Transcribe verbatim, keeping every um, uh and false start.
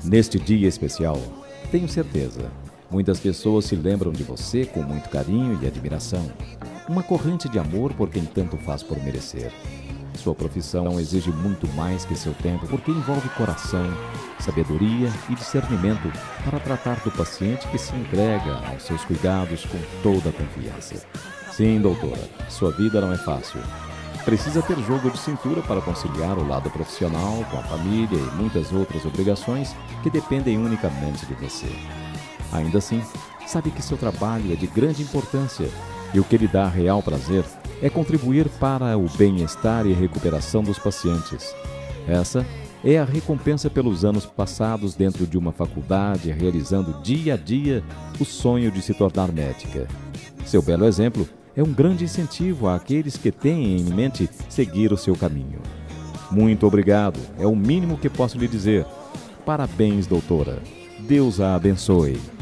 Neste dia especial, tenho certeza, muitas pessoas se lembram de você com muito carinho e admiração. Uma corrente de amor por quem tanto faz por merecer. Sua profissão exige muito mais que seu tempo, porque envolve coração, sabedoria e discernimento para tratar do paciente que se entrega aos seus cuidados com toda a confiança. Sim, doutora, sua vida não é fácil. Precisa ter jogo de cintura para conciliar o lado profissional com a família e muitas outras obrigações que dependem unicamente de você. Ainda assim, sabe que seu trabalho é de grande importância e o que lhe dá real prazer é contribuir para o bem-estar e recuperação dos pacientes. Essa é a recompensa pelos anos passados dentro de uma faculdade, realizando dia a dia o sonho de se tornar médica. Seu belo exemplo é um grande incentivo àqueles que têm em mente seguir o seu caminho. Muito obrigado, é o mínimo que posso lhe dizer. Parabéns, doutora. Deus a abençoe.